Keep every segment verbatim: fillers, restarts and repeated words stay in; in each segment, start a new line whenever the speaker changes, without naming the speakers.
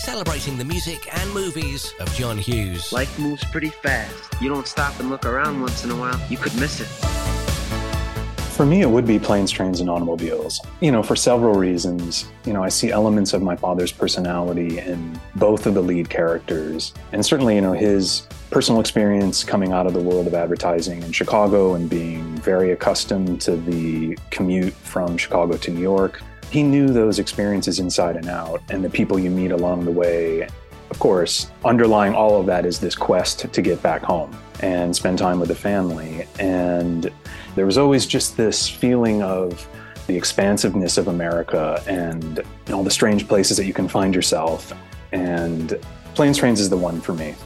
celebrating the music and movies of John Hughes.
Life moves pretty fast. You don't stop and look around once in a while, you could miss it.
For me, it would be Planes, Trains, and Automobiles. You know, for several reasons. You know, I see elements of my father's personality in both of the lead characters. And certainly, you know, his personal experience coming out of the world of advertising in Chicago and being very accustomed to the commute from Chicago to New York. He knew those experiences inside and out, and the people you meet along the way. Of course, underlying all of that is this quest to get back home and spend time with the family. And there was always just this feeling of the expansiveness of America and all the strange places that you can find yourself. And Planes, Trains is the one for me.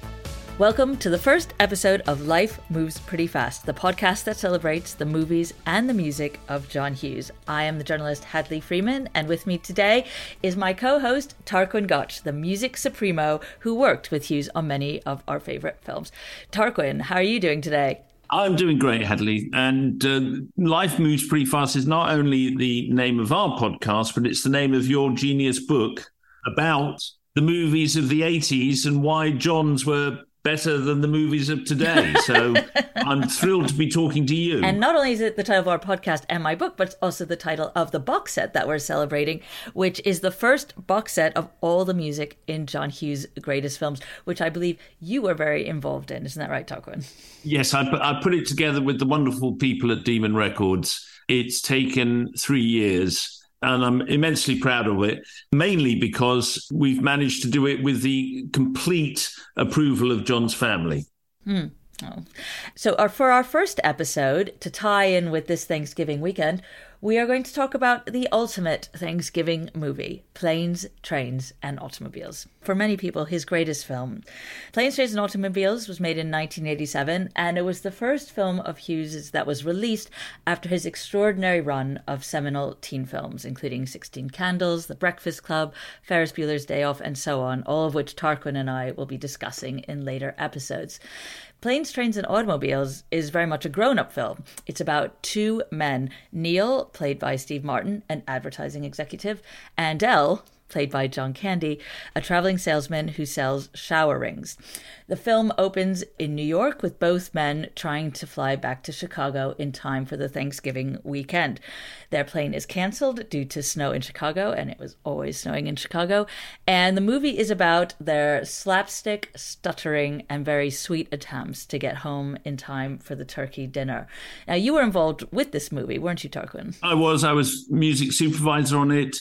Welcome to the first episode of Life Moves Pretty Fast, the podcast that celebrates the movies and the music of John Hughes. I am the journalist Hadley Freeman, and with me today is my co-host Tarquin Gotch, the music supremo who worked with Hughes on many of our favourite films. Tarquin, how are you doing today?
I'm doing great, Hadley. And uh, Life Moves Pretty Fast is not only the name of our podcast, but it's the name of your genius book about the movies of the eighties and why John's were better than the movies of today. So I'm thrilled to be talking to you.
And not only is it the title of our podcast and my book, but it's also the title of the box set that we're celebrating, which is the first box set of all the music in John Hughes' greatest films, which I believe you were very involved in. Isn't that right, Tarquin?
Yes, I put, I put it together with the wonderful people at Demon Records. It's taken three years. And I'm immensely proud of it, mainly because we've managed to do it with the complete approval of John's family.
Hmm. Oh. So our, for our first episode, to tie in with this Thanksgiving weekend, we are going to talk about the ultimate Thanksgiving movie, Planes, Trains, and Automobiles. For many people, his greatest film. Planes, Trains, and Automobiles was made in nineteen eighty-seven, and it was the first film of Hughes's that was released after his extraordinary run of seminal teen films, including sixteen Candles, The Breakfast Club, Ferris Bueller's Day Off, and so on, all of which Tarquin and I will be discussing in later episodes. Planes, Trains, and Automobiles is very much a grown-up film. It's about two men, Neil, played by Steve Martin, an advertising executive, and Elle, played by John Candy, a traveling salesman who sells shower rings. The film opens in New York with both men trying to fly back to Chicago in time for the Thanksgiving weekend. Their plane is canceled due to snow in Chicago, and it was always snowing in Chicago. And the movie is about their slapstick, stuttering, and very sweet attempts to get home in time for the turkey dinner. Now, you were involved with this movie, weren't you, Tarquin?
I was. I was music supervisor on it,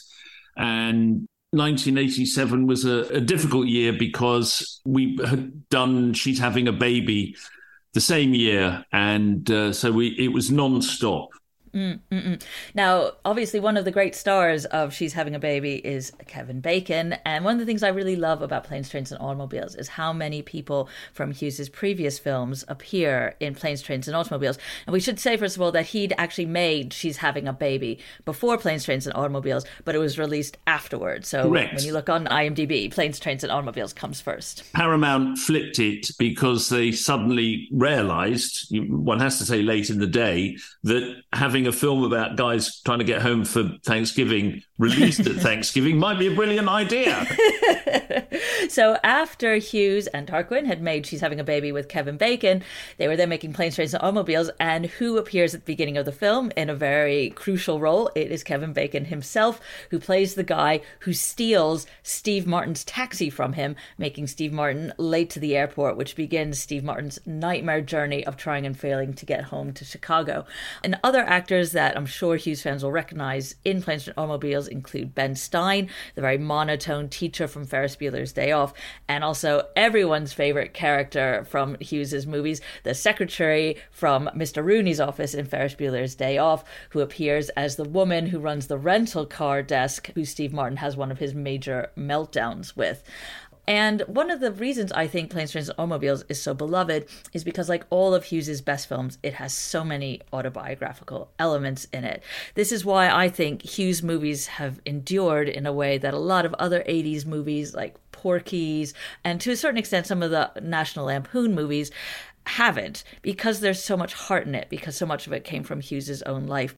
and nineteen eighty-seven was a, a difficult year because we had done She's Having a Baby the same year, and uh, so we it was non-stop.
Mm, mm, mm. Now, obviously, one of the great stars of She's Having a Baby is Kevin Bacon. And one of the things I really love about Planes, Trains, and Automobiles is how many people from Hughes's previous films appear in Planes, Trains, and Automobiles. And we should say, first of all, that he'd actually made She's Having a Baby before Planes, Trains, and Automobiles, but it was released afterwards. So
Correct.
When you look on IMDb, Planes, Trains, and Automobiles comes first.
Paramount flipped it because they suddenly realised, one has to say late in the day, that having a film about guys trying to get home for Thanksgiving released at Thanksgiving might be a brilliant idea.
So after Hughes and Tarquin had made She's Having a Baby with Kevin Bacon, they were then making Planes, Trains, and Automobiles, and who appears at the beginning of the film in a very crucial role? It is Kevin Bacon himself, who plays the guy who steals Steve Martin's taxi from him, making Steve Martin late to the airport, which begins Steve Martin's nightmare journey of trying and failing to get home to Chicago. And other actors that I'm sure Hughes fans will recognize in Planes, Trains, and Automobiles include Ben Stein, the very monotone teacher from Ferris Bueller's Day Off, and also everyone's favorite character from Hughes's movies, the secretary from Mister Rooney's office in Ferris Bueller's Day Off, who appears as the woman who runs the rental car desk, who Steve Martin has one of his major meltdowns with. And one of the reasons I think Planes, Trains, and Automobiles is so beloved is because, like all of Hughes's best films, it has so many autobiographical elements in it. This is why I think Hughes movies have endured in a way that a lot of other eighties movies, like Porky's, and to a certain extent some of the National Lampoon movies, haven't, because there's so much heart in it, because so much of it came from Hughes's own life.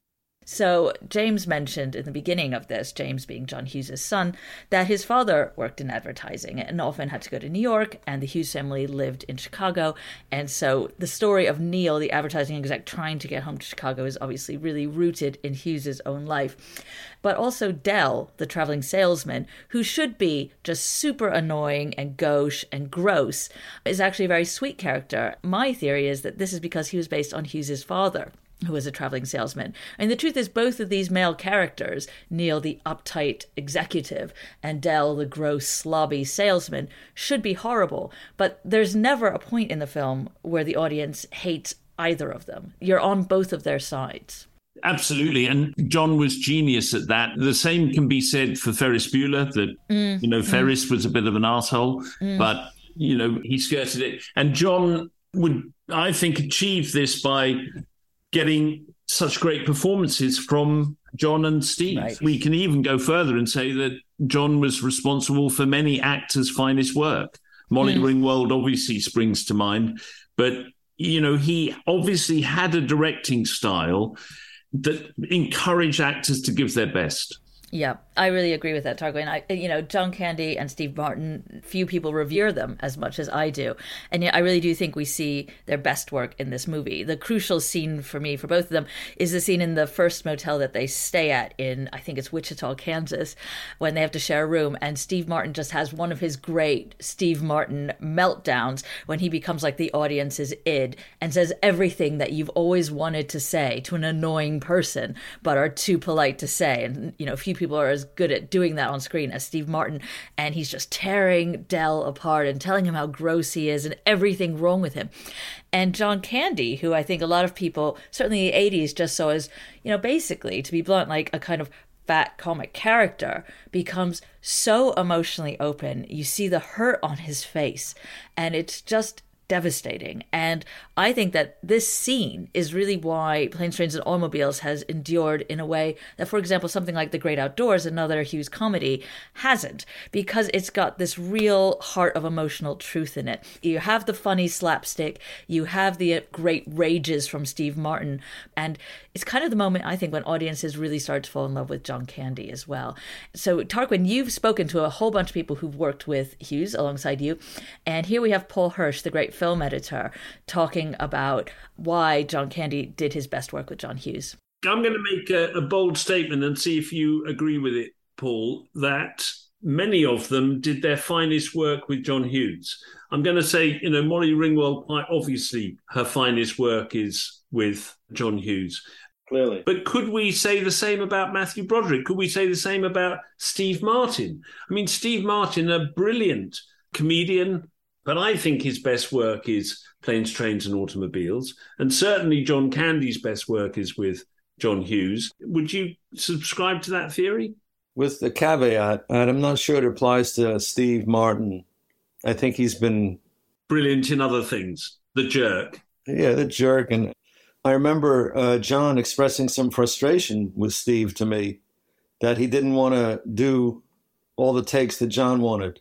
So James mentioned in the beginning of this, James being John Hughes' son, that his father worked in advertising and often had to go to New York, and the Hughes family lived in Chicago. And so the story of Neil, the advertising exec, trying to get home to Chicago is obviously really rooted in Hughes' own life. But also Del, the traveling salesman, who should be just super annoying and gauche and gross, is actually a very sweet character. My theory is that this is because he was based on Hughes' father, who was a traveling salesman. And the truth is, both of these male characters, Neil, the uptight executive, and Del, the gross, slobby salesman, should be horrible. But there's never a point in the film where the audience hates either of them. You're on both of their sides.
Absolutely. And John was genius at that. The same can be said for Ferris Bueller, that, mm, you know, Ferris mm. was a bit of an arsehole, mm. but, you know, he skirted it. And John would, I think, achieve this by getting such great performances from John and Steve. Right. We can even go further and say that John was responsible for many actors' finest work. Molly mm. Ringwald obviously springs to mind, but, you know, he obviously had a directing style that encouraged actors to give their best.
Yeah, I really agree with that, Tarquin. I, you know, John Candy and Steve Martin, few people revere them as much as I do. And yet I really do think we see their best work in this movie. The crucial scene for me, for both of them, is the scene in the first motel that they stay at in, I think it's Wichita, Kansas, when they have to share a room. And Steve Martin just has one of his great Steve Martin meltdowns when he becomes like the audience's id and says everything that you've always wanted to say to an annoying person, but are too polite to say. And, you know, few people People are as good at doing that on screen as Steve Martin, and he's just tearing Del apart and telling him how gross he is and everything wrong with him. And John Candy, who I think a lot of people, certainly in the eighties, just saw as, you know, basically, to be blunt, like a kind of fat comic character, becomes so emotionally open. You see the hurt on his face, and it's just devastating. And I think that this scene is really why Planes, Trains, and Automobiles has endured in a way that, for example, something like The Great Outdoors, another Hughes comedy, hasn't, because it's got this real heart of emotional truth in it. You have the funny slapstick, you have the great rages from Steve Martin, and it's kind of the moment, I think, when audiences really start to fall in love with John Candy as well. So, Tarquin, you've spoken to a whole bunch of people who've worked with Hughes alongside you, and here we have Paul Hirsch, the great film editor, talking about why John Candy did his best work with John Hughes.
I'm going to make a, a bold statement and see if you agree with it, Paul, that many of them did their finest work with John Hughes. I'm going to say, you know, Molly Ringwald, quite obviously, her finest work is with John Hughes.
Clearly.
But could we say the same about Matthew Broderick? Could we say the same about Steve Martin? I mean, Steve Martin, a brilliant comedian, but I think his best work is Planes, Trains, and Automobiles. And certainly John Candy's best work is with John Hughes. Would you subscribe to that theory?
With the caveat, and I'm not sure it applies to Steve Martin. I think he's been
brilliant in other things. The Jerk.
Yeah, The Jerk. And I remember uh, John expressing some frustration with Steve to me that he didn't want to do all the takes that John wanted.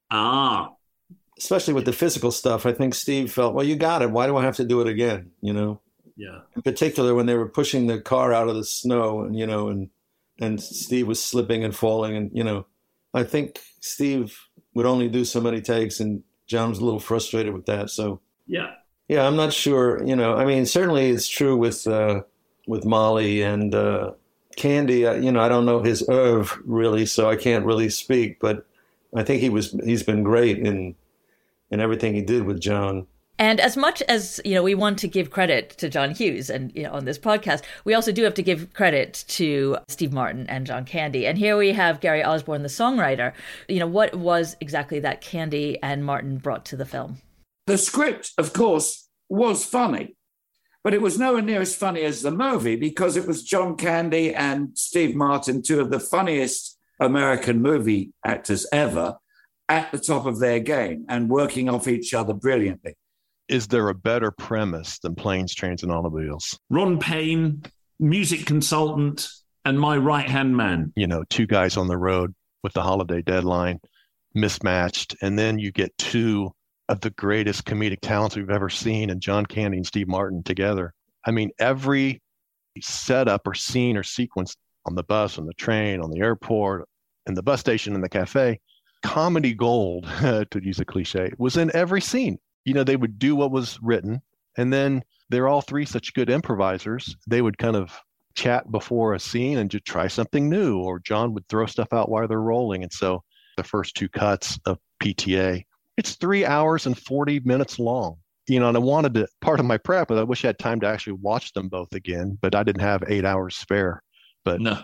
Ah.
Especially with the physical stuff. I think Steve felt, well, you got it. Why do I have to do it again? You know?
Yeah.
In particular, when they were pushing the car out of the snow and, you know, and, and Steve was slipping and falling. And, you know, I think Steve would only do so many takes, and John was a little frustrated with that. So,
yeah.
Yeah, I'm not sure. You know, I mean, certainly it's true with uh, with Molly and uh, Candy. Uh, you know, I don't know his oeuvre really, so I can't really speak. But I think he was he's been great in in everything he did with John.
And as much as, you know, we want to give credit to John Hughes and, you know, on this podcast, we also do have to give credit to Steve Martin and John Candy. And here we have Gary Osborne, the songwriter. You know, what was exactly that Candy and Martin brought to the film?
The script, of course, was funny, but it was nowhere near as funny as the movie because it was John Candy and Steve Martin, two of the funniest American movie actors ever, at the top of their game and working off each other brilliantly.
Is there a better premise than Planes, Trains, and Automobiles?
Ron Payne, music consultant, and my right-hand man.
You know, two guys on the road with the holiday deadline, mismatched, and then you get two of the greatest comedic talents we've ever seen, and John Candy and Steve Martin together. I mean, every setup or scene or sequence on the bus, on the train, on the airport, in the bus station, in the cafe, comedy gold, to use a cliche, was in every scene. You know, they would do what was written, and then they're all three such good improvisers. They would kind of chat before a scene and just try something new, or John would throw stuff out while they're rolling. And so the first two cuts of P T A, it's three hours and forty minutes long. You know, and I wanted to, part of my prep, but I wish I had time to actually watch them both again, but I didn't have eight hours spare. But
no.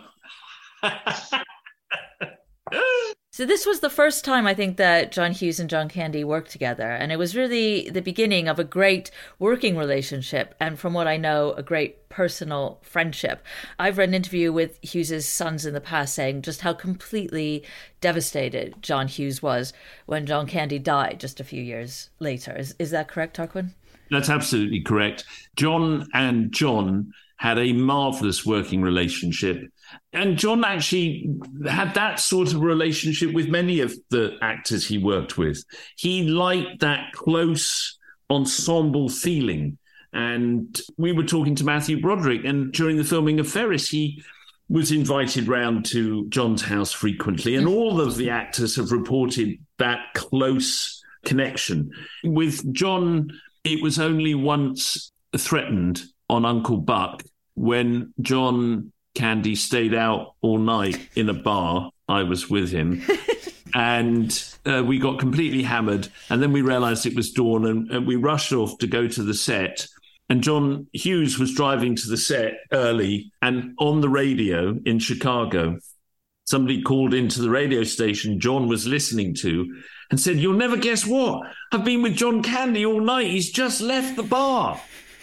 So this was the first time, I think, that John Hughes and John Candy worked together. And it was really the beginning of a great working relationship. And from what I know, a great personal friendship. I've read an interview with Hughes's sons in the past saying just how completely devastated John Hughes was when John Candy died just a few years later. Is, is that correct, Tarquin?
That's absolutely correct. John and John had a marvelous working relationship. And John actually had that sort of relationship with many of the actors he worked with. He liked that close ensemble feeling. And we were talking to Matthew Broderick, and during the filming of Ferris, he was invited round to John's house frequently. And all of the actors have reported that close connection. With John, it was only once threatened on Uncle Buck when John Candy stayed out all night in a bar. I was with him. and uh, we got completely hammered. And then we realized it was dawn, and, and we rushed off to go to the set. And John Hughes was driving to the set early, and on the radio in Chicago, somebody called into the radio station John was listening to and said, "You'll never guess what? I've been with John Candy all night. He's just left the bar."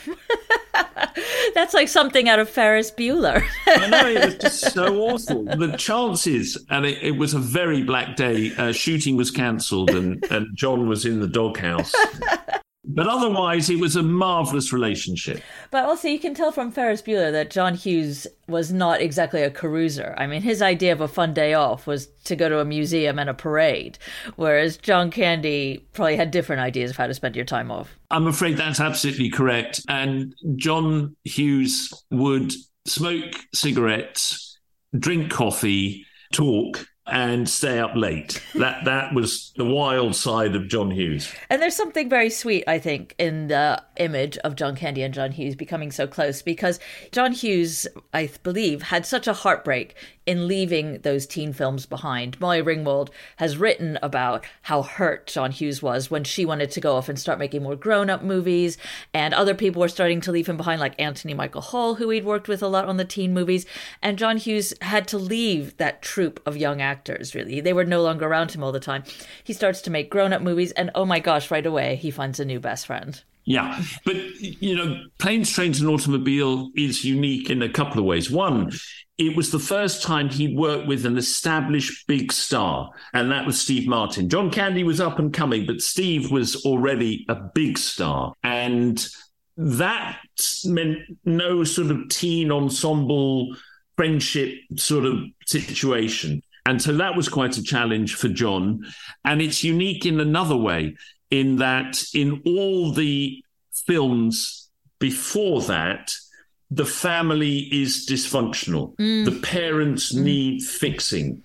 That's like something out of Ferris Bueller.
I know, it was just so awful. The chances, and it, it was a very black day. Uh, shooting was cancelled, and, and John was in the doghouse. But otherwise, it was a marvellous relationship.
But also, you can tell from Ferris Bueller that John Hughes was not exactly a carouser. I mean, his idea of a fun day off was to go to a museum and a parade, whereas John Candy probably had different ideas of how to spend your time off.
I'm afraid that's absolutely correct. And John Hughes would smoke cigarettes, drink coffee, talk, and stay up late. That that was the wild side of John Hughes.
And there's something very sweet, I think, in the image of John Candy and John Hughes becoming so close, because John Hughes, I believe, had such a heartbreak in leaving those teen films behind. Molly Ringwald has written about how hurt John Hughes was when she wanted to go off and start making more grown-up movies, and other people were starting to leave him behind, like Anthony Michael Hall, who he'd worked with a lot on the teen movies. And John Hughes had to leave that troupe of young actors, really. They were no longer around him all the time. He starts to make grown-up movies, and oh my gosh, right away, he finds a new best friend.
Yeah, but, you know, Planes, Trains and Automobile is unique in a couple of ways. One, it was the first time he worked with an established big star, and that was Steve Martin. John Candy was up and coming, but Steve was already a big star. And that meant no sort of teen ensemble friendship sort of situation. And so that was quite a challenge for John. And it's unique in another way, in that in all the films before that, the family is dysfunctional. Mm. The parents mm. need fixing.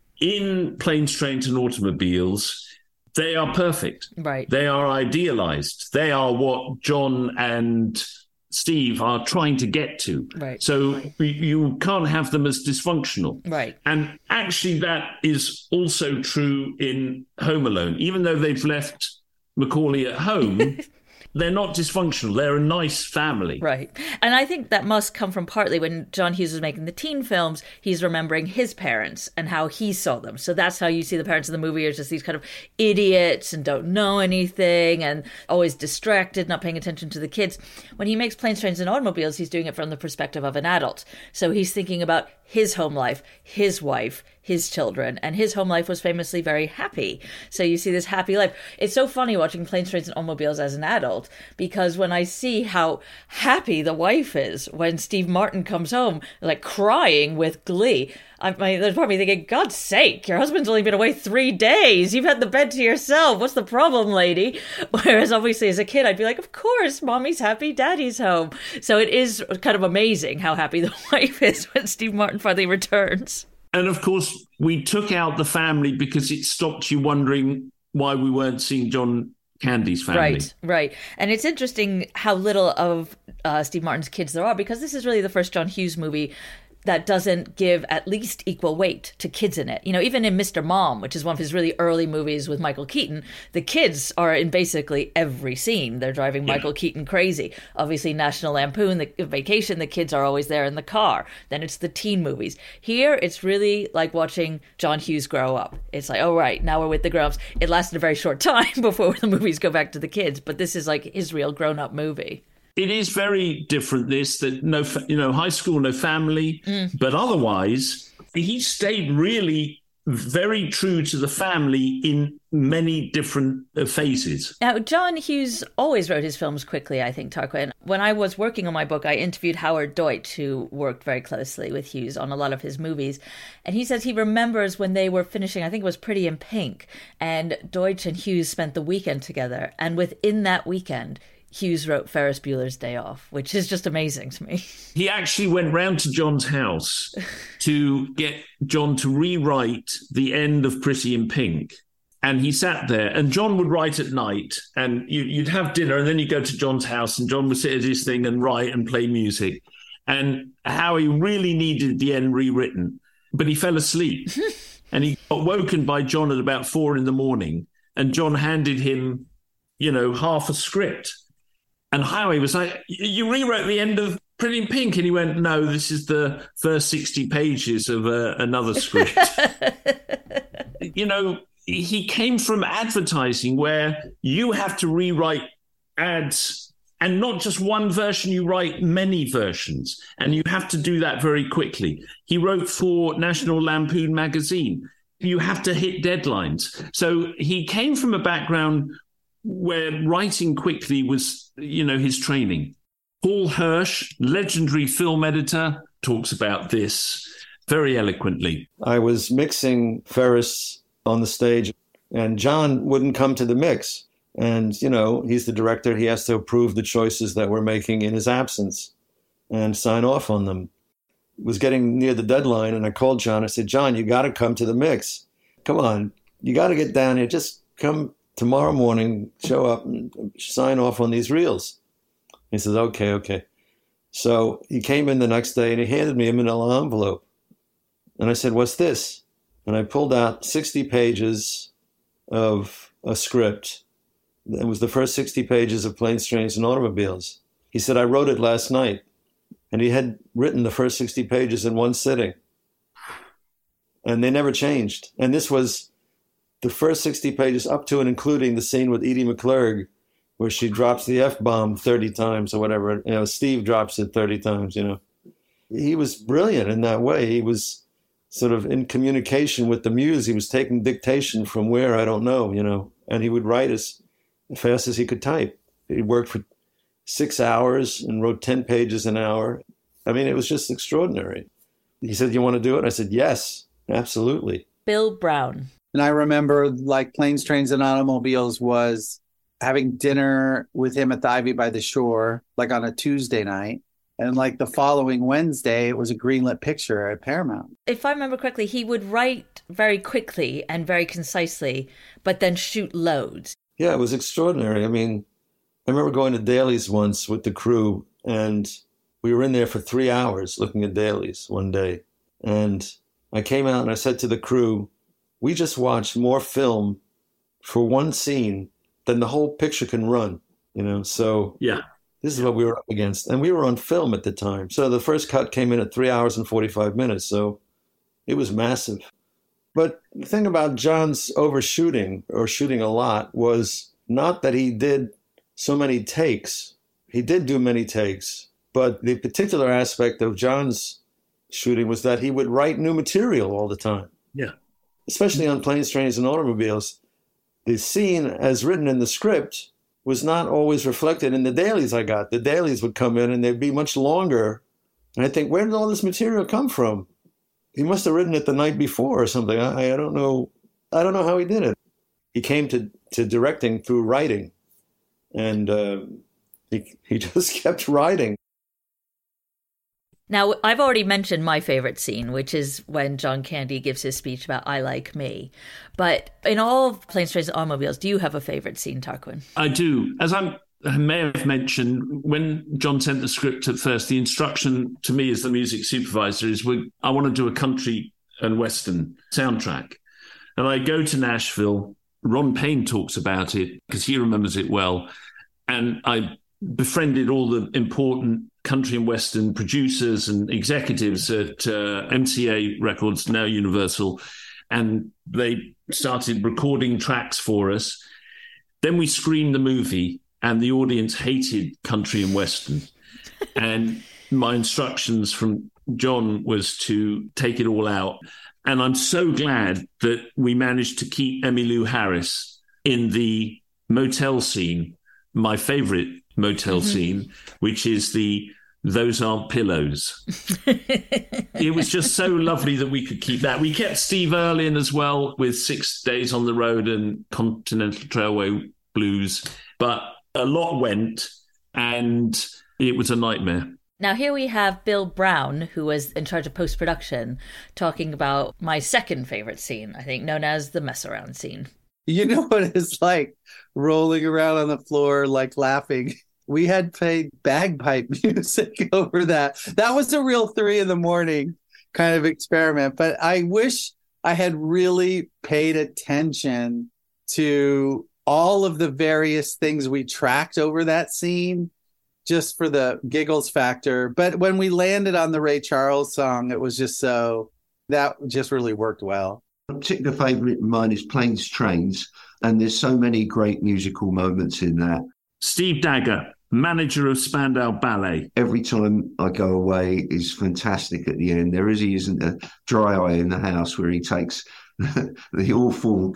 In Planes, Trains and Automobiles, they are perfect.
Right.
They are idealized. They are what John and Steve are trying to get to.
Right.
So you can't have them as dysfunctional.
Right.
And actually that is also true in Home Alone. Even though they've left Macaulay at home, they're not dysfunctional. They're a nice family.
Right. And I think that must come from partly when John Hughes was making the teen films, he's remembering his parents and how he saw them. So that's how you see the parents in the movie as just these kind of idiots and don't know anything and always distracted, not paying attention to the kids. When he makes Planes, Trains and Automobiles, he's doing it from the perspective of an adult. So he's thinking about his home life, his wife, his children, and his home life was famously very happy. So you see this happy life. It's so funny watching Planes, Trains, and Automobiles as an adult, because when I see how happy the wife is when Steve Martin comes home, like crying with glee, I mean, there's probably thinking, God's sake, your husband's only been away three days. You've had the bed to yourself. What's the problem, lady? Whereas obviously as a kid, I'd be like, of course, mommy's happy, daddy's home. So it is kind of amazing how happy the wife is when Steve Martin finally returns.
And of course, we took out the family because it stopped you wondering why we weren't seeing John Candy's family.
Right, right. And it's interesting how little of uh, Steve Martin's kids there are, because this is really the first John Hughes movie that doesn't give at least equal weight to kids in it. You know, even in Mister Mom, which is one of his really early movies with Michael Keaton, the kids are in basically every scene. They're driving yeah. Michael Keaton crazy. Obviously, National Lampoon, the Vacation, the kids are always there in the car. Then it's the teen movies. Here, it's really like watching John Hughes grow up. It's like, oh, right, now we're with the grown-ups. It lasted a very short time before the movies go back to the kids, but this is like his real grown-up movie.
It is very different, this, that no, you know, high school, no family, mm. but otherwise, he stayed really very true to the family in many different uh, phases.
Now, John Hughes always wrote his films quickly, I think, Tarquin. When I was working on my book, I interviewed Howard Deutsch, who worked very closely with Hughes on a lot of his movies. And he says he remembers when they were finishing, I think it was Pretty in Pink, and Deutsch and Hughes spent the weekend together. And within that weekend, Hughes wrote Ferris Bueller's Day Off, which is just amazing to me.
He actually went round to John's house to get John to rewrite the end of Pretty in Pink. And he sat there, and John would write at night, and you, you'd have dinner, and then you'd go to John's house, and John would sit at his thing and write and play music. And how he really needed the end rewritten. But he fell asleep, and he got woken by John at about four in the morning, and John handed him, you know, half a script. And Howie was like, you rewrote the end of Pretty in Pink. And he went, no, this is the first sixty pages of uh, another script. You know, he came from advertising where you have to rewrite ads, and not just one version, you write many versions. And you have to do that very quickly. He wrote for National Lampoon magazine. You have to hit deadlines. So he came from a background where writing quickly was, you know, his training. Paul Hirsch, legendary film editor, talks about this very eloquently.
I was mixing Ferris on the stage, and John wouldn't come to the mix. And, you know, he's the director. He has to approve the choices that we're making in his absence and sign off on them. It was getting near the deadline, and I called John. I said, John, you got to come to the mix. Come on, you got to get down here. Just come tomorrow morning, show up and sign off on these reels. He says, okay, okay. So he came in the next day and he handed me a manila envelope. And I said, what's this? And I pulled out sixty pages of a script. It was the first sixty pages of Planes, Trains, and Automobiles. He said, I wrote it last night. And he had written the first sixty pages in one sitting. And they never changed. And this was the first sixty pages up to and including the scene with Edie McClurg, where she drops the F-bomb thirty times or whatever. You know, Steve drops it thirty times, you know. He was brilliant in that way. He was sort of in communication with the muse. He was taking dictation from where, I don't know, you know, and he would write as fast as he could type. He worked for six hours and wrote ten pages an hour. I mean, it was just extraordinary. He said, you want to do it? I said, yes, absolutely.
Bill Brown.
And I remember, like, Planes, Trains, and Automobiles was having dinner with him at the Ivy by the Shore, like on a Tuesday night. And like the following Wednesday, it was a greenlit picture at Paramount.
If I remember correctly, he would write very quickly and very concisely, but then shoot loads.
Yeah, it was extraordinary. I mean, I remember going to dailies once with the crew, and we were in there for three hours looking at dailies one day. And I came out and I said to the crew, we just watched more film for one scene than the whole picture can run, you know? So
yeah,
this is what we were up against. And we were on film at the time. So the first cut came in at three hours and forty-five minutes. So it was massive. But the thing about John's overshooting or shooting a lot was not that he did so many takes. He did do many takes, but the particular aspect of John's shooting was that he would write new material all the time.
Yeah.
Especially on Planes, Trains, and Automobiles. The scene as written in the script was not always reflected in the dailies I got. The dailies would come in and they'd be much longer. And I think, where did all this material come from? He must have written it the night before or something. I, I don't know. I don't know how he did it. He came to, to directing through writing. And uh, he, he just kept writing.
Now, I've already mentioned my favorite scene, which is when John Candy gives his speech about I Like Me. But in all of Planes, Trains, and Automobiles, do you have a favorite scene, Tarquin?
I do. As I'm, I may have mentioned, when John sent the script at first, the instruction to me as the music supervisor is, we, I want to do a country and Western soundtrack. And I go to Nashville. Ron Payne talks about it because he remembers it well. And I befriended all the important country and Western producers and executives at uh, M C A Records, now Universal, and they started recording tracks for us. Then we screened the movie, and the audience hated country and Western. And my instructions from John was to take it all out. And I'm so glad that we managed to keep Emmylou Harris in the motel scene, my favorite motel mm-hmm. scene, which is the Those Aren't Pillows. It was just so lovely that we could keep that. We kept Steve Earle in as well with Six Days on the Road and Continental Trailway Blues. But a lot went, and it was a nightmare.
Now, here we have Bill Brown, who was in charge of post-production, talking about my second favorite scene, I think, known as the mess around scene.
You know what it's like rolling around on the floor, like laughing. We had played bagpipe music over that. That was a real three in the morning kind of experiment. But I wish I had really paid attention to all of the various things we tracked over that scene, just for the giggles factor. But when we landed on the Ray Charles song, it was just so, that just really worked well.
A particular favourite of mine is Planes, Trains, and there's so many great musical moments in that.
Steve Dagger, manager of Spandau Ballet.
Every time I go away is fantastic at the end. There is, he isn't a dry eye in the house where he takes the awful,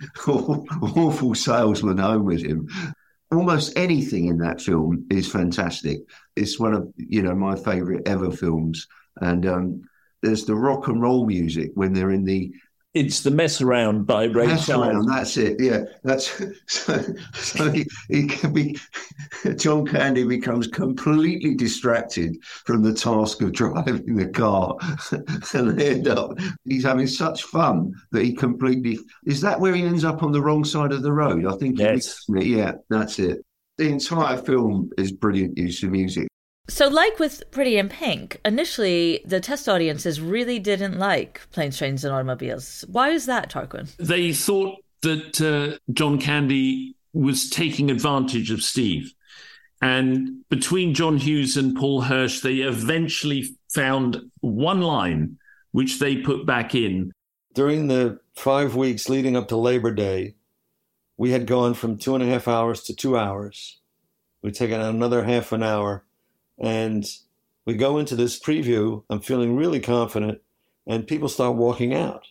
awful salesman home with him. Almost anything in that film is fantastic. It's one of, you know, my favourite ever films. And um, there's the rock and roll music when they're in the...
It's the Mess Around by Ray
Mess
Charles.
Around, that's it, yeah. That's so, so he, he can be, John Candy becomes completely distracted from the task of driving the car, and they end up, he's having such fun that he completely, is that where he ends up on the wrong side of the road? I think
yes.
He, yeah, that's it. The entire film is brilliant use of music.
So like with Pretty in Pink, initially the test audiences really didn't like Planes, Trains and Automobiles. Why is that, Tarquin?
They thought that uh, John Candy was taking advantage of Steve. And between John Hughes and Paul Hirsch, they eventually found one line which they put back in.
During the five weeks leading up to Labor Day, we had gone from two and a half hours to two hours. We'd taken another half an hour. And we go into this preview, I'm feeling really confident, and people start walking out.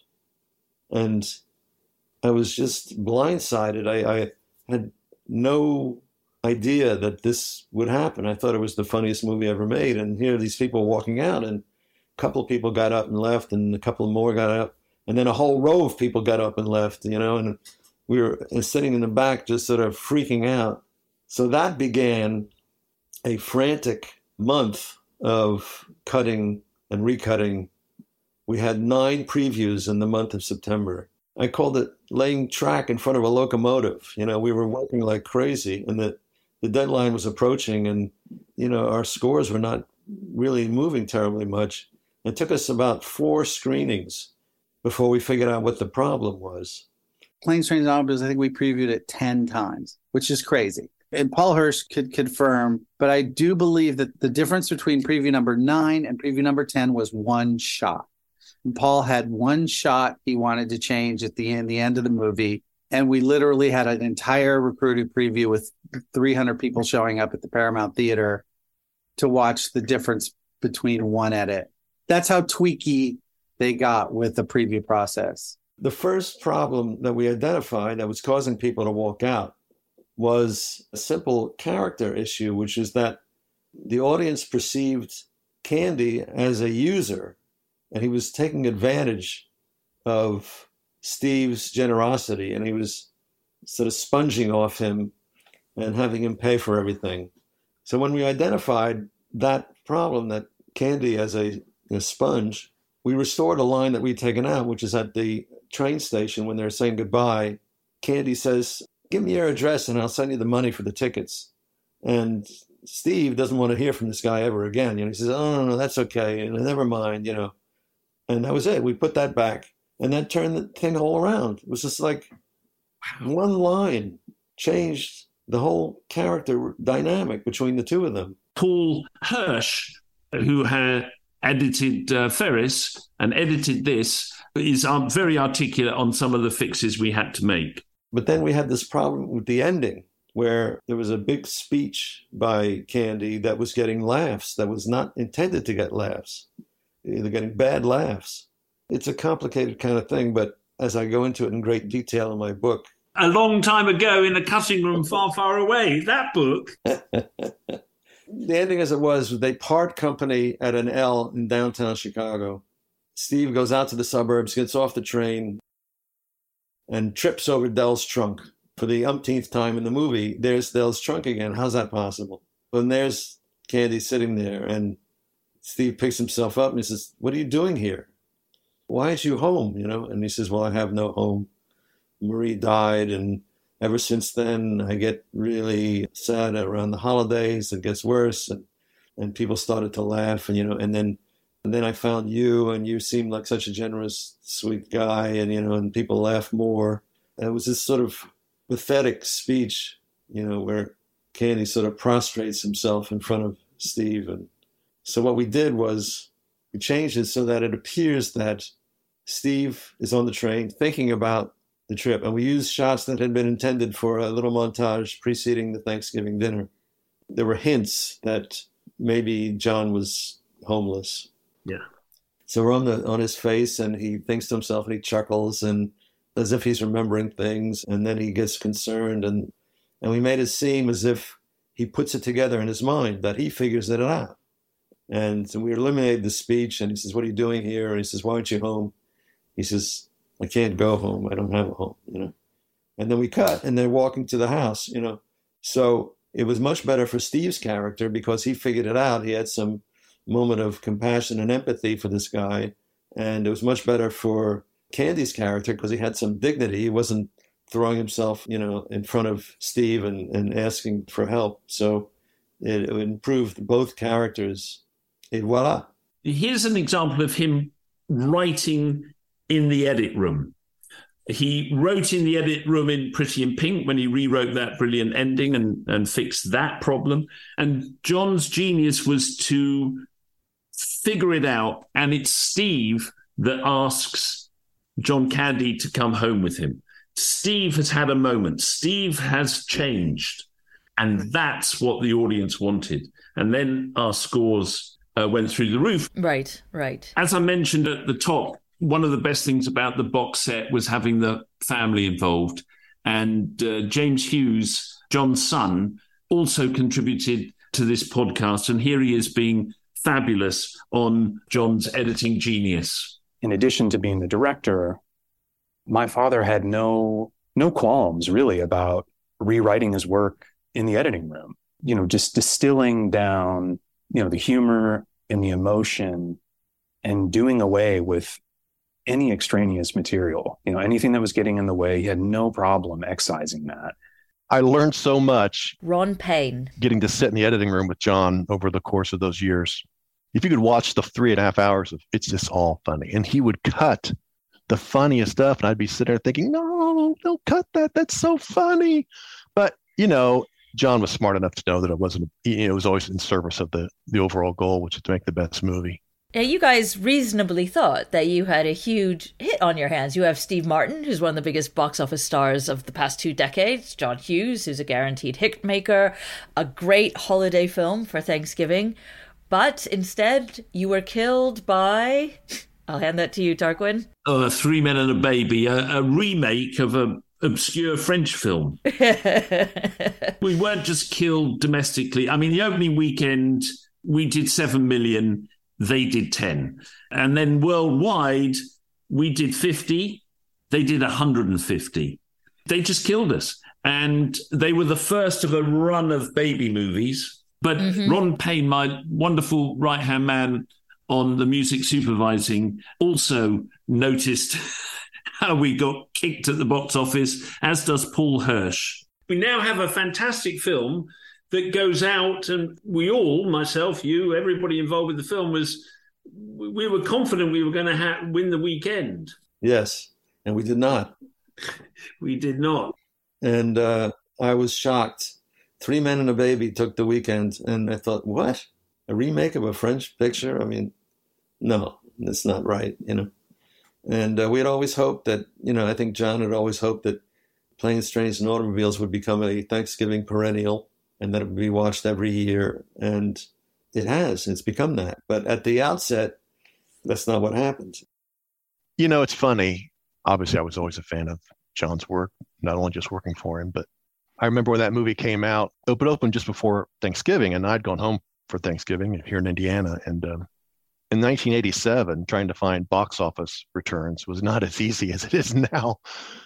And I was just blindsided. I, I had no idea that this would happen. I thought it was the funniest movie ever made. And here are these people walking out, and a couple of people got up and left, and a couple more got up. And then a whole row of people got up and left, you know, and we were sitting in the back just sort of freaking out. So that began a frantic month of cutting and recutting. We had nine previews in the month of September. I called it laying track in front of a locomotive. You know, we were working like crazy, and the, the deadline was approaching, and, you know, our scores were not really moving terribly much. It took us about four screenings before we figured out what the problem was.
Planes, Trains, and Automobiles, I think we previewed it ten times, which is crazy. And Paul Hirsch could confirm, but I do believe that the difference between preview number nine and preview number ten was one shot. And Paul had one shot he wanted to change at the end, the end of the movie. And we literally had an entire recruited preview with three hundred people showing up at the Paramount Theater to watch the difference between one edit. That's how tweaky they got with the preview process?
The first problem that we identified that was causing people to walk out was a simple character issue, which is that the audience perceived Candy as a user, and he was taking advantage of Steve's generosity, and he was sort of sponging off him and having him pay for everything. So when we identified that problem, that Candy as a, a sponge, we restored a line that we'd taken out, which is at the train station when they're saying goodbye. Candy says, "Give me your address and I'll send you the money for the tickets." And Steve doesn't want to hear from this guy ever again. You know, he says, "Oh, no, no, that's okay. And never mind, you know." And that was it. We put that back. And that turned the thing all around. It was just like one line changed the whole character dynamic between the two of them.
Paul Hirsch, who had edited uh, Ferris and edited this, is um, very articulate on some of the fixes we had to make.
But then we had this problem with the ending, where there was a big speech by Candy that was getting laughs, that was not intended to get laughs. They're getting bad laughs. It's a complicated kind of thing, but as I go into it in great detail in my book.
A long time ago in a cutting room far, far away, that book.
The ending as it was, they part company at an L in downtown Chicago. Steve goes out to the suburbs, gets off the train, and trips over Dell's trunk. For the umpteenth time in the movie, there's Dell's trunk again. How's that possible? And there's Candy sitting there, and Steve picks himself up and he says, "What are you doing here? Why aren't you home?" You know, and he says, "Well, I have no home. Marie died, and ever since then, I get really sad around the holidays. It gets worse, and and people started to laugh, and you know, and then and then I found you, and you seemed like such a generous, sweet guy, and you know, and people laughed more." And it was this sort of pathetic speech, you know, where Candy sort of prostrates himself in front of Steve. And so what we did was we changed it so that it appears that Steve is on the train thinking about the trip. And we used shots that had been intended for a little montage preceding the Thanksgiving dinner. There were hints that maybe John was homeless.
Yeah.
So we're on the on his face, and he thinks to himself, and he chuckles, and as if he's remembering things, and then he gets concerned, and and we made it seem as if he puts it together in his mind, that he figures it out. And so we eliminated the speech, and he says, "What are you doing here?" And he says, "Why aren't you home?" He says, "I can't go home. I don't have a home," you know. And then we cut, and they're walking to the house, you know. So it was much better for Steve's character because he figured it out. He had some moment of compassion and empathy for this guy. And it was much better for Candy's character because he had some dignity. He wasn't throwing himself, you know, in front of Steve and, and asking for help. So it, it improved both characters. Et voila.
Here's an example of him writing in the edit room. He wrote in the edit room in Pretty in Pink when he rewrote that brilliant ending and, and fixed that problem. And John's genius was to figure it out. And it's Steve that asks John Candy to come home with him. Steve has had a moment. Steve has changed. And that's what the audience wanted. And then our scores uh, went through the roof.
Right, right.
As I mentioned at the top, one of the best things about the box set was having the family involved. And uh, James Hughes, John's son, also contributed to this podcast. And here he is being fabulous on John's editing genius.
In addition to being the director, my father had no no qualms really about rewriting his work in the editing room. You know, just distilling down, you know, the humor and the emotion and doing away with any extraneous material. You know, anything that was getting in the way, he had no problem excising that.
I learned so much.
Ron Payne.
Getting to sit in the editing room with John over the course of those years. If you could watch the three and a half hours of it's just all funny. And he would cut the funniest stuff. And I'd be sitting there thinking, no, don't cut that. That's so funny. But, you know, John was smart enough to know that it wasn't, you know, it was always in service of the, the overall goal, which is to make the best movie.
Yeah, you guys reasonably thought that you had a huge hit on your hands. You have Steve Martin, who's one of the biggest box office stars of the past two decades. John Hughes, who's a guaranteed hit maker. A great holiday film for Thanksgiving. But instead, you were killed by I'll hand that to you, Tarquin.
Uh, Three Men and a Baby, a, a remake of a obscure French film. We weren't just killed domestically. I mean, the opening weekend, we did seven million, they did ten. And then worldwide, we did fifty, they did one hundred fifty. They just killed us. And they were the first of a run of baby movies. But mm-hmm. Ron Payne, my wonderful right-hand man on the music supervising, also noticed how we got kicked at the box office, as does Paul Hirsch. We now have a fantastic film that goes out, and we all, myself, you, everybody involved with the film, was we were confident we were going to ha- win the weekend.
Yes, and we did not.
We did not.
And uh, I was shocked. Three Men and a Baby took the weekend, and I thought, what? A remake of a French picture? I mean, no, that's not right, you know. And uh, we had always hoped that, you know, I think John had always hoped that Planes, Trains, and Automobiles would become a Thanksgiving perennial and that it would be watched every year. And it has. It's become that. But at the outset, that's not what happened.
You know, it's funny. Obviously, I was always a fan of John's work, not only just working for him, but I remember when that movie came out, it opened just before Thanksgiving, and I'd gone home for Thanksgiving here in Indiana. And um, in nineteen eighty-seven, trying to find box office returns was not as easy as it is now.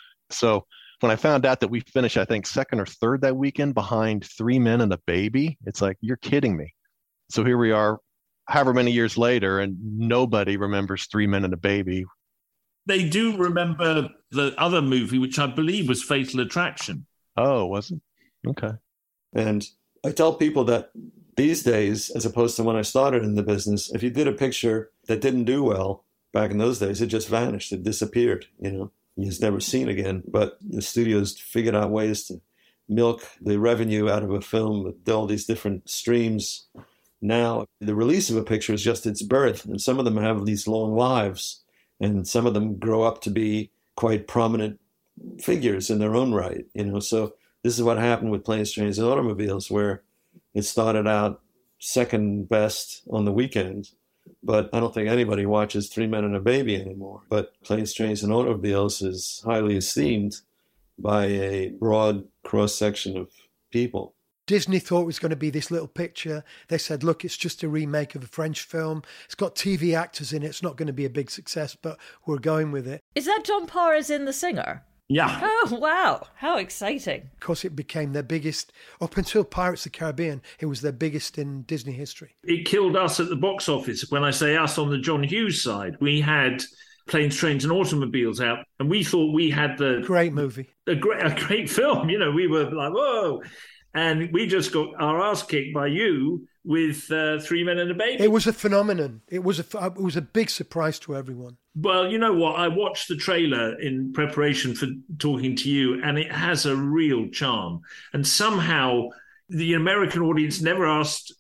So when I found out that we finished, I think, second or third that weekend behind Three Men and a Baby, it's like, you're kidding me. So here we are, however many years later, and nobody remembers Three Men and a Baby.
They do remember the other movie, which I believe was Fatal Attraction.
Oh, was it? Okay.
And I tell people that these days, as opposed to when I started in the business, if you did a picture that didn't do well back in those days, it just vanished. It disappeared, you know. It's never seen again. But the studios figured out ways to milk the revenue out of a film with all these different streams. Now, the release of a picture is just its birth, and some of them have these long lives, and some of them grow up to be quite prominent figures in their own right, you know. So this is what happened with Planes, Trains, and Automobiles, where it started out second best on the weekend, but I don't think anybody watches Three Men and a Baby anymore. But Planes, Trains, and Automobiles is highly esteemed by a broad cross-section of people.
Disney thought it was going to be this little picture. They said, look, it's just a remake of a French film. It's got T V actors in it. It's not going to be a big success, but we're going with it.
Is that John Parr as in The Singer?
Yeah.
Oh, wow. How exciting.
Of course, it became their biggest, up until Pirates of the Caribbean, it was their biggest in Disney history.
It killed us at the box office. When I say us, on the John Hughes side, we had Planes, Trains, and Automobiles out, and we thought we had the...
Great movie.
A great, a great film. You know, we were like, whoa. And we just got our ass kicked by you with uh, Three Men and a Baby.
It was a phenomenon. It was a, it was a big surprise to everyone.
Well, you know what? I watched the trailer in preparation for talking to you, and it has a real charm. And somehow the American audience never asked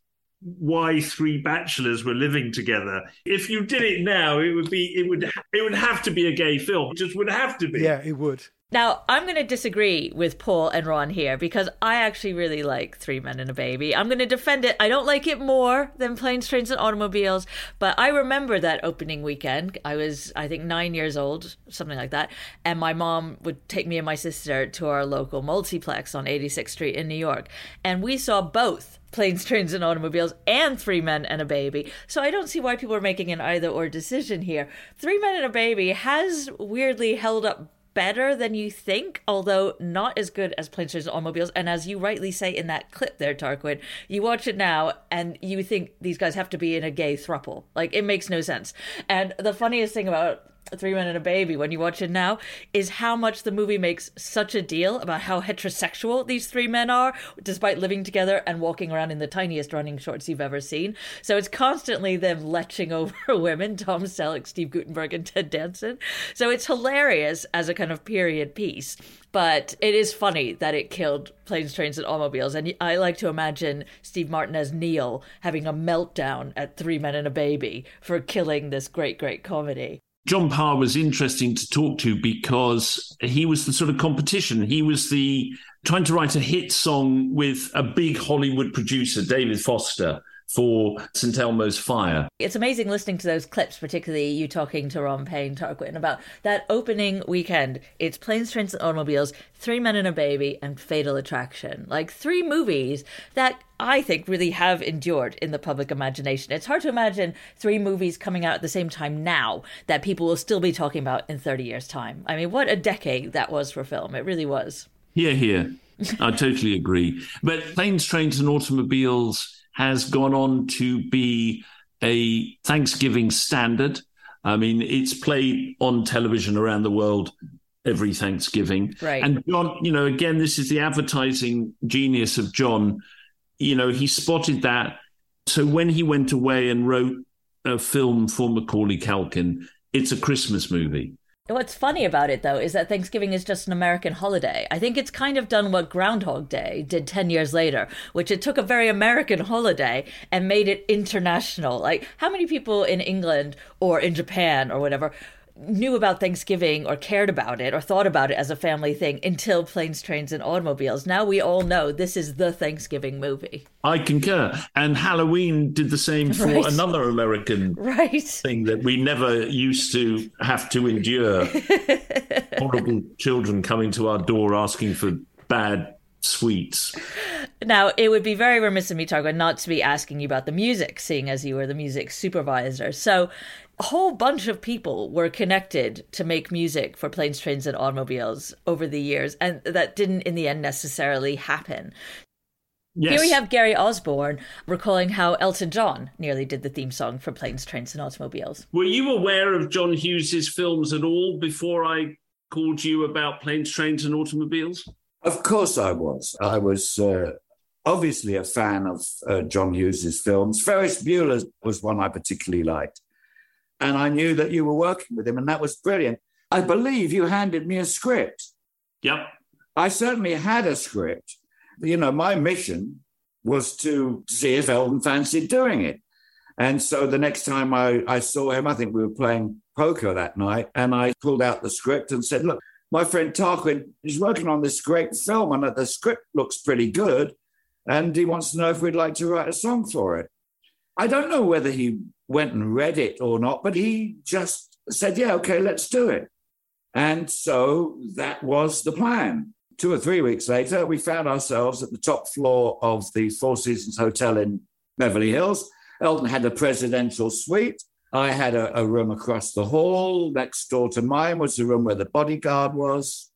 why three bachelors were living together. If you did it now, it would be it would it would have to be a gay film. It just would have to be.
Yeah, it would.
Now, I'm going to disagree with Paul and Ron here because I actually really like Three Men and a Baby. I'm going to defend it. I don't like it more than Planes, Trains, and Automobiles, but I remember that opening weekend. I was, I think, nine years old, something like that, and my mom would take me and my sister to our local multiplex on eighty-sixth Street in New York, and we saw both Planes, Trains, and Automobiles and Three Men and a Baby. So I don't see why people are making an either-or decision here. Three Men and a Baby has weirdly held up better than you think, although not as good as Planes, Trains, and Automobiles. And as you rightly say in that clip there, Tarquin, you watch it now and you think these guys have to be in a gay throuple. Like, it makes no sense. And the funniest thing about Three Men and a Baby, when you watch it now, is how much the movie makes such a deal about how heterosexual these three men are, despite living together and walking around in the tiniest running shorts you've ever seen. So it's constantly them leching over women, Tom Selleck, Steve Guttenberg, and Ted Danson. So it's hilarious as a kind of period piece. But it is funny that it killed Planes, Trains, and Automobiles. And I like to imagine Steve Martin as Neil having a meltdown at Three Men and a Baby for killing this great, great comedy.
John Parr was interesting to talk to because he was the sort of competition. He was the trying to write a hit song with a big Hollywood producer, David Foster, for Saint Elmo's Fire.
It's amazing listening to those clips, particularly you talking to Ron Payne Tarquin about that opening weekend. It's Planes, Trains and Automobiles, Three Men and a Baby, and Fatal Attraction. Like three movies that I think really have endured in the public imagination. It's hard to imagine three movies coming out at the same time now that people will still be talking about in thirty years' time. I mean, what a decade that was for film. It really was.
Here, here. I totally agree. But Planes, Trains and Automobiles has gone on to be a Thanksgiving standard. I mean, it's played on television around the world every Thanksgiving.
Right.
And John, you know, again, this is the advertising genius of John. You know, he spotted that. So when he went away and wrote a film for Macaulay Culkin, it's a Christmas movie.
What's funny about it, though, is that Thanksgiving is just an American holiday. I think it's kind of done what Groundhog Day did ten years later, which it took a very American holiday and made it international. Like, how many people in England or in Japan or whatever knew about Thanksgiving or cared about it or thought about it as a family thing until Planes, Trains and Automobiles? Now we all know this is the Thanksgiving movie.
I concur. And Halloween did the same for
Right.
another American
right.
thing that we never used to have to endure. Horrible children coming to our door asking for bad sweets.
Now, it would be very remiss of me, Tarquin, not to be asking you about the music, seeing as you were the music supervisor. So a whole bunch of people were connected to make music for Planes, Trains and Automobiles over the years, and that didn't in the end necessarily happen.
Yes.
Here we have Gary Osborne recalling how Elton John nearly did the theme song for Planes, Trains and Automobiles.
Were you aware of John Hughes's films at all before I called you about Planes, Trains and Automobiles?
Of course I was. I was uh, obviously a fan of uh, John Hughes's films. Ferris Bueller was one I particularly liked. And I knew that you were working with him, and that was brilliant. I believe you handed me a script.
Yep.
I certainly had a script. You know, my mission was to see if Elton fancied doing it. And so the next time I, I saw him, I think we were playing poker that night, and I pulled out the script and said, look, my friend Tarquin is working on this great film, and the script looks pretty good, and he wants to know if we'd like to write a song for it. I don't know whether he went and read it or not, but he just said, yeah, okay, let's do it. And so that was the plan. Two or three weeks later, we found ourselves at the top floor of the Four Seasons Hotel in Beverly Hills. Elton had a presidential suite. I had a, a room across the hall. Next door to mine was the room where the bodyguard was.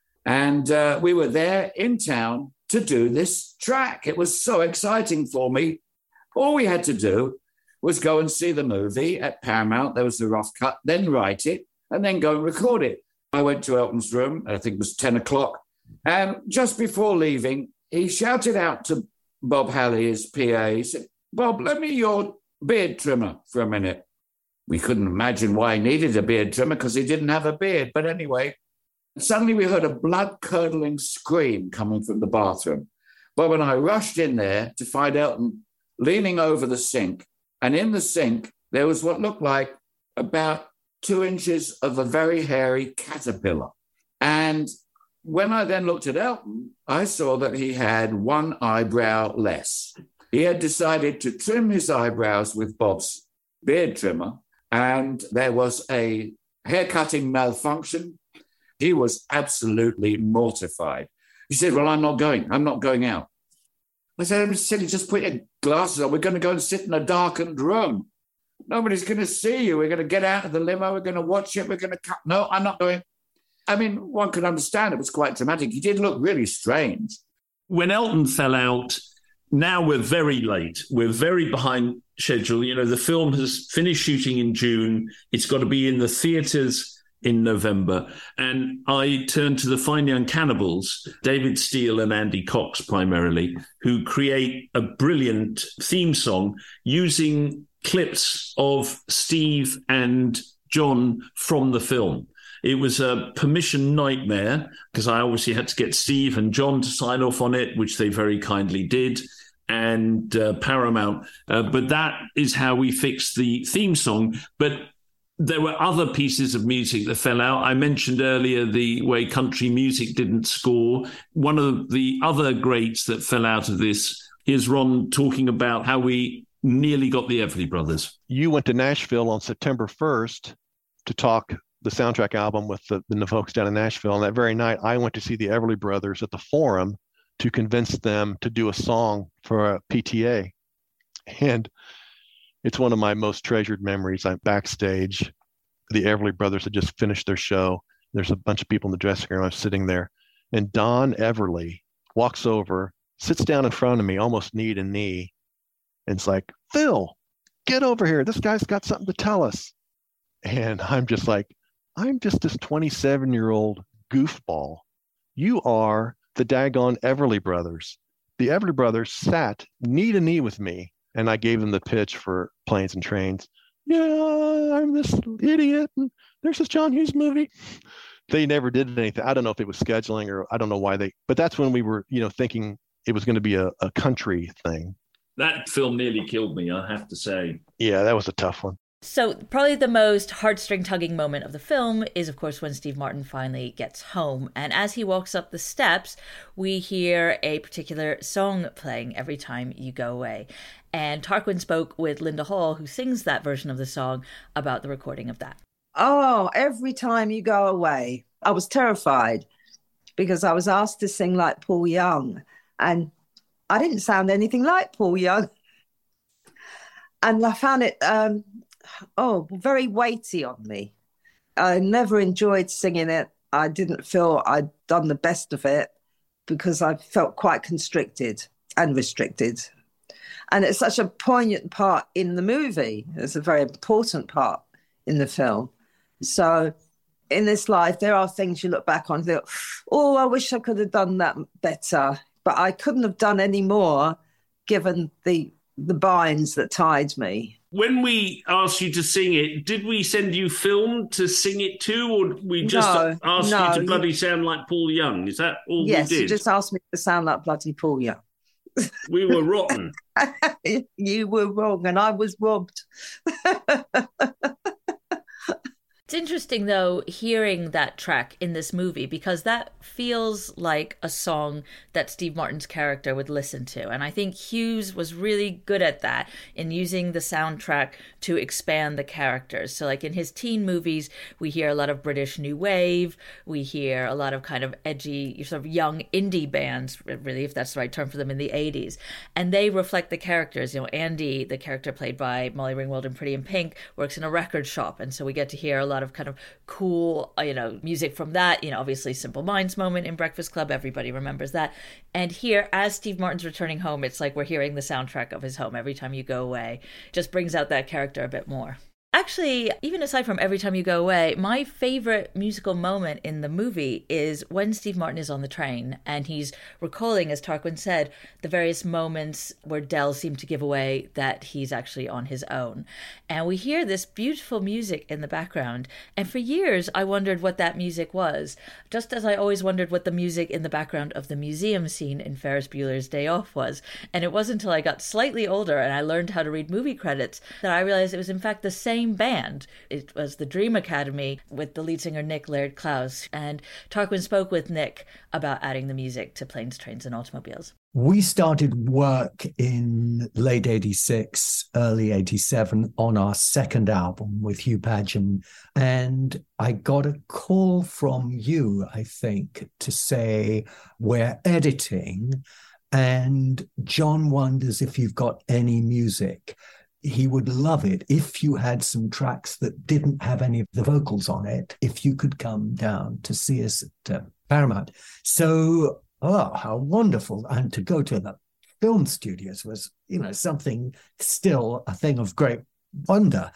And uh, we were there in town to do this track. It was so exciting for me. All we had to do was go and see the movie at Paramount. There was the rough cut, then write it, and then go and record it. I went to Elton's room, I think it was ten o'clock, and just before leaving, he shouted out to Bob Halley, his P A, he said, Bob, lend me your beard trimmer for a minute. We couldn't imagine why he needed a beard trimmer because he didn't have a beard. But anyway, suddenly we heard a blood-curdling scream coming from the bathroom. Bob and I rushed in there to find Elton leaning over the sink. And in the sink, there was what looked like about two inches of a very hairy caterpillar. And when I then looked at Elton, I saw that he had one eyebrow less. He had decided to trim his eyebrows with Bob's beard trimmer, and there was a haircutting malfunction. He was absolutely mortified. He said, well, I'm not going. I'm not going out. I said, silly, just put your glasses on. We're going to go and sit in a darkened room. Nobody's going to see you. We're going to get out of the limo. We're going to watch it. We're going to cut. No, I'm not going. I mean, one can understand it was quite dramatic. He did look really strange.
When Elton fell out, now we're very late. We're very behind schedule. You know, the film has finished shooting in June. It's got to be in the theatres in November. And I turned to the Fine Young Cannibals, David Steele and Andy Cox primarily, who create a brilliant theme song using clips of Steve and John from the film. It was a permission nightmare because I obviously had to get Steve and John to sign off on it, which they very kindly did, and uh, Paramount. Uh, but that is how we fixed the theme song. But there were other pieces of music that fell out. I mentioned earlier the way country music didn't score. One of the other greats that fell out of this is Ron talking about how we nearly got the Everly Brothers.
You went to Nashville on September first to talk the soundtrack album with the, the folks down in Nashville. And that very night, I went to see the Everly Brothers at the Forum to convince them to do a song for a P T A. And it's one of my most treasured memories. I'm backstage. The Everly Brothers had just finished their show. There's a bunch of people in the dressing room. I'm sitting there. And Don Everly walks over, sits down in front of me, almost knee to knee, and it's like, Phil, get over here. This guy's got something to tell us. And I'm just like, I'm just this twenty-seven-year-old goofball. You are the daggone Everly Brothers. The Everly Brothers sat knee to knee with me, and I gave them the pitch for Planes and Trains. Yeah, I'm this idiot. And there's this John Hughes movie. They never did anything. I don't know if it was scheduling or I don't know why they, but that's when we were, you know, thinking it was going to be a, a country thing.
That film nearly killed me, I have to say.
Yeah, that was a tough one.
So probably the most heartstring tugging moment of the film is, of course, when Steve Martin finally gets home. And as he walks up the steps, we hear a particular song playing, Every Time You Go Away. And Tarquin spoke with Linda Hall, who sings that version of the song, about the recording of that.
Oh, Every Time You Go Away. I was terrified because I was asked to sing like Paul Young. And I didn't sound anything like Paul Young. And I found it... Um, Oh, very weighty on me. I never enjoyed singing it. I didn't feel I'd done the best of it because I felt quite constricted and restricted. And it's such a poignant part in the movie. It's a very important part in the film. So in this life, there are things you look back on and think, oh, I wish I could have done that better. But I couldn't have done any more given the the binds that tied me.
When we asked you to sing it, did we send you film to sing it to, or we just
no,
asked
no,
you to bloody
you,
sound like Paul Young? Is that all
yes,
we did?
Yes, you just asked me to sound like bloody Paul Young.
We were rotten.
You were wrong, and I was robbed.
It's interesting, though, hearing that track in this movie, because that feels like a song that Steve Martin's character would listen to. And I think Hughes was really good at that, in using the soundtrack to expand the characters. So like in his teen movies, we hear a lot of British New Wave. We hear a lot of kind of edgy, sort of young indie bands, really, if that's the right term for them, in the eighties. And they reflect the characters. You know, Andy, the character played by Molly Ringwald in Pretty in Pink, works in a record shop. And so we get to hear a lot of kind of cool, you know, music from that. You know, obviously Simple Minds moment in Breakfast Club, everybody remembers that. And here, as Steve Martin's returning home, it's like we're hearing the soundtrack of his home, Every Time You Go Away. Just brings out that character a bit more. Actually, even aside from Every Time You Go Away, my favorite musical moment in the movie is when Steve Martin is on the train and he's recalling, as Tarquin said, the various moments where Del seemed to give away that he's actually on his own. And we hear this beautiful music in the background. And for years, I wondered what that music was, just as I always wondered what the music in the background of the museum scene in Ferris Bueller's Day Off was. And it wasn't until I got slightly older and I learned how to read movie credits that I realized it was in fact the same band. It was the Dream Academy with the lead singer Nick Laird-Klaus, and Tarquin spoke with Nick about adding the music to Planes, Trains and Automobiles.
We started work in late eighty-six, early eighty-seven on our second album with Hugh Padgham, and I got a call from you, I think, to say we're editing and John wonders if you've got any music. He would love it if you had some tracks that didn't have any of the vocals on it, if you could come down to see us at uh, Paramount. So, oh, how wonderful. And to go to the film studios was, you know, something still a thing of great wonder.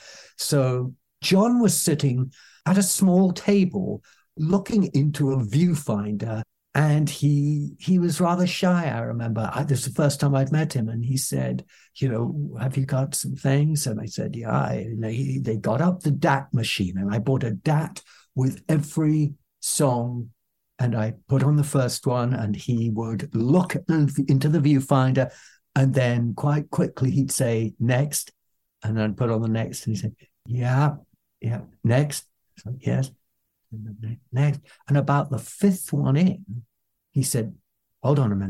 So John was sitting at a small table looking into a viewfinder. And he he was rather shy, I remember. I, this is the first time I'd met him. And he said, you know, have you got some things? And I said, yeah. I, and they, they got up the D A T machine. And I bought a D A T with every song. And I put on the first one. And he would look into the viewfinder. And then quite quickly, he'd say, next. And then put on the next. And he'd say, yeah, yeah, next. So, yes. And next, and about the fifth one in, he said, hold on a minute,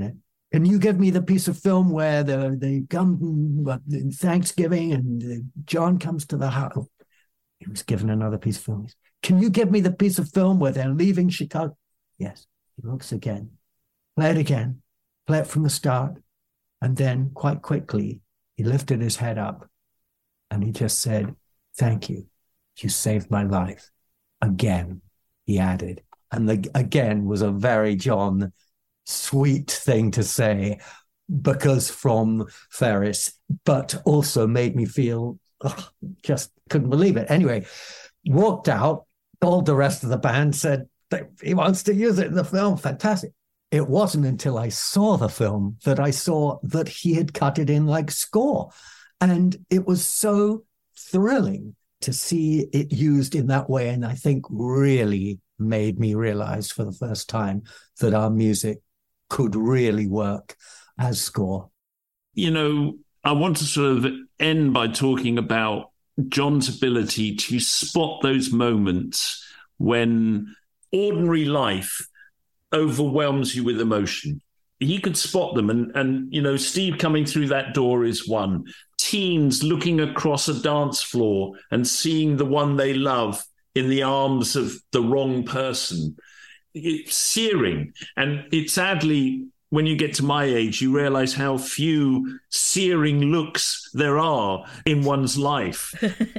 Can you give me the piece of film where the they come in Thanksgiving and John comes to the house? He was given another piece of film. Can you give me the piece of film where they're leaving Chicago? Yes. He looks again. Play it again. Play it from the start. And then quite quickly, he lifted his head up and he just said, thank you. You saved my life. Again, he added. And the again was a very John sweet thing to say, because from Ferris, but also made me feel, oh, just couldn't believe it. Anyway, walked out, told the rest of the band, said he wants to use it in the film. Fantastic. It wasn't until I saw the film that I saw that he had cut it in like score. And it was so thrilling to see it used in that way. And I think really made me realize for the first time that our music could really work as score.
You know, I want to sort of end by talking about John's ability to spot those moments when ordinary life overwhelms you with emotion. He could spot them. And, and, you know, Steve coming through that door is one. Teens looking across a dance floor and seeing the one they love in the arms of the wrong person. It's searing. And it sadly, when you get to my age, you realize how few searing looks there are in one's life.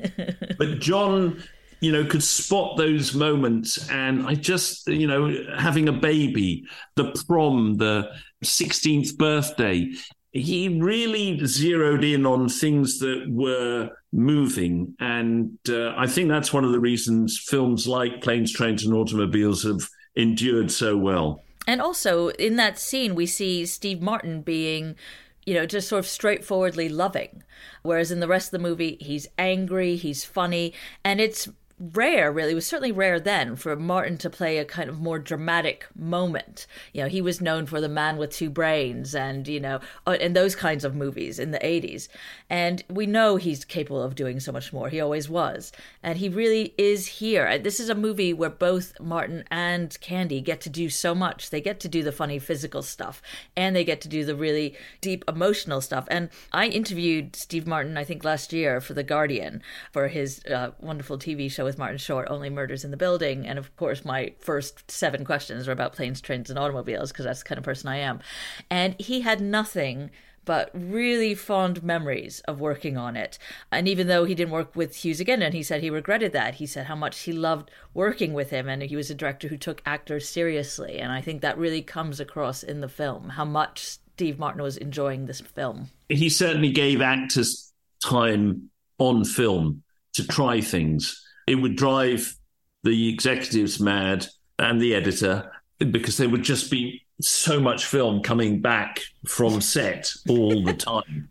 But John, you know, could spot those moments. And I just, you know, having a baby, the prom, the sixteenth birthday, he really zeroed in on things that were moving. And uh, I think that's one of the reasons films like Planes, Trains and Automobiles have endured so well.
And also in that scene, we see Steve Martin being, you know, just sort of straightforwardly loving. Whereas in the rest of the movie, he's angry, he's funny, and it's rare, really. It was certainly rare then for Martin to play a kind of more dramatic moment. You know, he was known for The Man with Two Brains and, you know, and those kinds of movies in the eighties. And we know he's capable of doing so much more. He always was. And he really is here. This is a movie where both Martin and Candy get to do so much. They get to do the funny physical stuff and they get to do the really deep emotional stuff. And I interviewed Steve Martin, I think last year for The Guardian, for his uh, wonderful T V show with Martin Short, Only Murders in the Building. And of course, my first seven questions were about planes, trains, and automobiles, because that's the kind of person I am. And he had nothing but really fond memories of working on it. And even though he didn't work with Hughes again, and he said he regretted that, he said how much he loved working with him, and he was a director who took actors seriously. And I think that really comes across in the film, how much Steve Martin was enjoying this film.
He certainly gave actors time on film to try things. It would drive the executives mad and the editor, because there would just be so much film coming back from set all the time.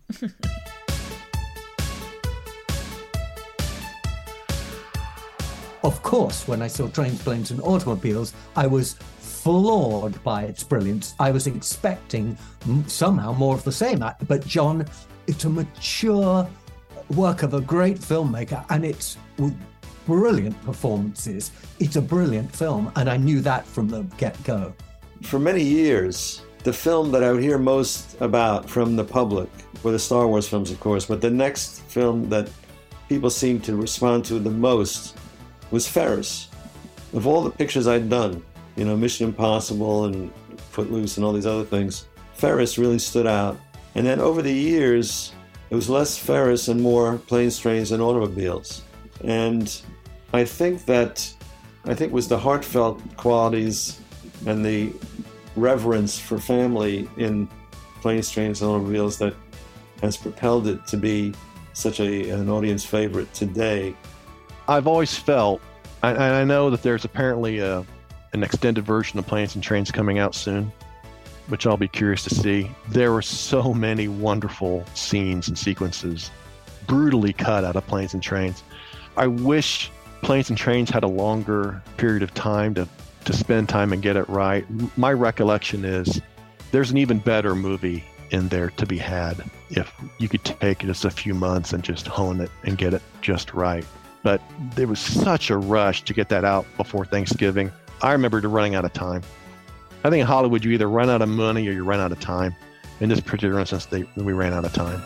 Of course, when I saw Trains, Planes and Automobiles, I was floored by its brilliance. I was expecting somehow more of the same. But John, it's a mature work of a great filmmaker, and it's with brilliant performances. It's a brilliant film, and I knew that from the get-go.
For many years, the film that I would hear most about from the public were the Star Wars films, of course, but the next film that people seemed to respond to the most was Ferris. Of all the pictures I'd done, you know, Mission Impossible and Footloose and all these other things, Ferris really stood out. And then over the years, it was less Ferris and more Planes, Trains and Automobiles. And I think that, I think it was the heartfelt qualities and the reverence for family in Planes, Trains and Automobiles that has propelled it to be such a, an audience favorite today.
I've always felt, and I know that there's apparently a, an extended version of Planes and Trains coming out soon, which I'll be curious to see. There were so many wonderful scenes and sequences brutally cut out of Planes and Trains. I wish Planes and Trains had a longer period of time to, to spend time and get it right. My recollection is there's an even better movie in there to be had if you could take just a few months and just hone it and get it just right. But there was such a rush to get that out before Thanksgiving. I remember running out of time. I think in Hollywood, you either run out of money or you run out of time. in this particular instance, they, we ran out of time.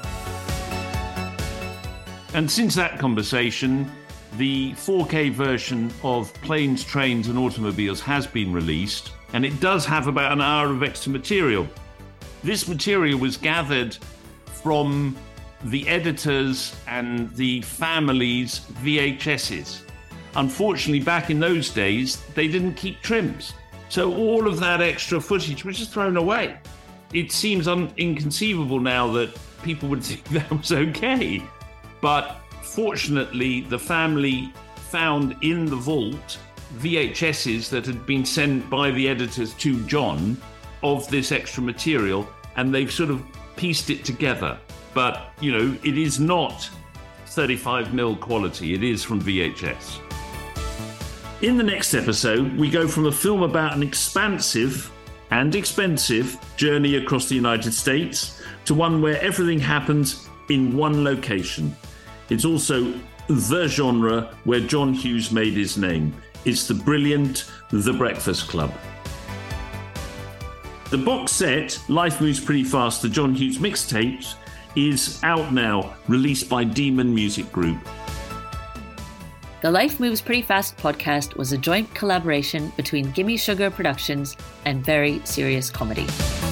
And since that conversation, the four K version of Planes, Trains and Automobiles has been released, and it does have about an hour of extra material. This material was gathered from the editors and the family's V H S's. Unfortunately, back in those days, they didn't keep trims. So all of that extra footage was just thrown away. It seems un- inconceivable now that people would think that was okay. But fortunately, the family found in the vault V H S's that had been sent by the editors to John of this extra material, and they've sort of pieced it together. But, you know, it is not thirty-five millimeter quality. It is from V H S. In the next episode, we go from a film about an expansive and expensive journey across the United States to one where everything happens in one location. It's also the genre where John Hughes made his name. It's the brilliant The Breakfast Club. The box set, Life Moves Pretty Fast, the John Hughes mixtapes, is out now, released by Demon Music Group.
The Life Moves Pretty Fast podcast was a joint collaboration between Gimme Sugar Productions and Very Serious Comedy.